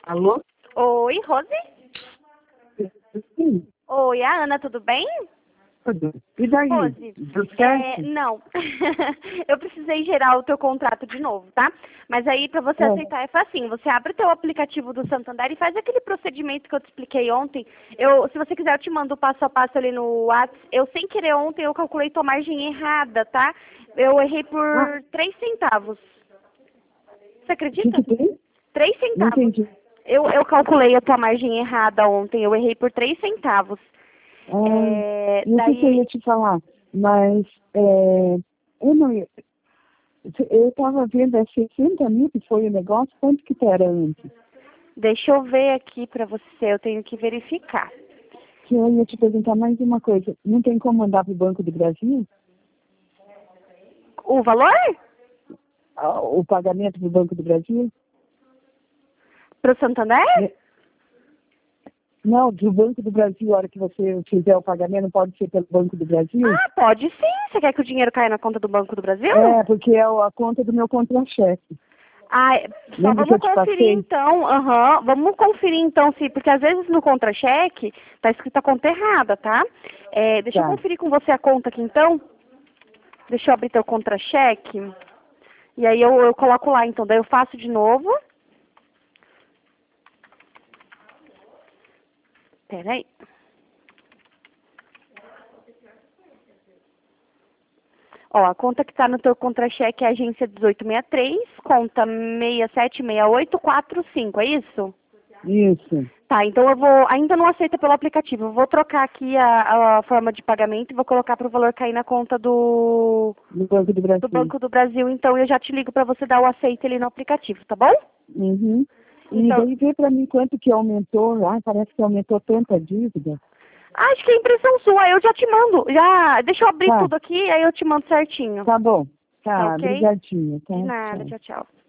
Alô? Oi, Rose? Sim, Oi, a Ana, tudo bem? tudo. E daí? Rose, Tudo certo? não. Eu precisei gerar o teu contrato de novo, tá? Mas aí, pra você É. aceitar, é facinho. Você abre o teu aplicativo do Santander e faz aquele procedimento que eu te expliquei ontem. Se você quiser, eu te mando o passo a passo ali no WhatsApp. Eu, sem querer, ontem eu calculei tua margem errada, tá? Eu errei Ah, por 3 centavos. Você o que acredita? que tem? 3 Não centavos. entendi. Eu calculei a tua margem errada ontem. Eu errei por 3 centavos. Ah, e o que que eu Daí, ia te falar? Mas, eu não ia... Eu estava vendo, 60 mil que foi o negócio, quanto que era antes? deixa eu ver aqui pra você, eu tenho que verificar. Que eu ia te perguntar mais uma coisa. Não tem como mandar para o Banco do Brasil? O valor? O pagamento do Banco do Brasil? Pro Santander? É, não, do Banco do Brasil, a hora que você fizer o pagamento, não pode ser pelo Banco do Brasil? Ah, pode sim. Você quer que o dinheiro caia na conta do Banco do Brasil? É, porque é a conta do meu contra-cheque. Ah, só Lembra que vamos eu te conferir passei? então, vamos conferir então, sim, porque às vezes no contra-cheque tá escrita a conta errada, tá? Deixa eu Tá. conferir com você a conta aqui então. Deixa eu abrir teu contra-cheque. E aí eu coloco lá então, daí eu faço de novo. Peraí. Ó, a conta que está no teu contra-cheque é a agência 1863, conta 676845, é isso? Isso. Tá, então eu vou, ainda não aceita pelo aplicativo, eu vou trocar aqui a forma de pagamento e vou colocar para o valor cair na conta No Banco do do Brasil. Banco do Brasil, então eu já te ligo para você dar o aceite ali no aplicativo, tá bom? Uhum. E Então, daí vê para mim quanto que aumentou. Ah, parece que aumentou tanta dívida. acho que é impressão sua, eu já te mando, deixa eu abrir Tá, tudo aqui, aí eu te mando certinho, tá bom. tá Tá, ok? obrigadinha, tá? De nada, Tchau. tchau, tchau.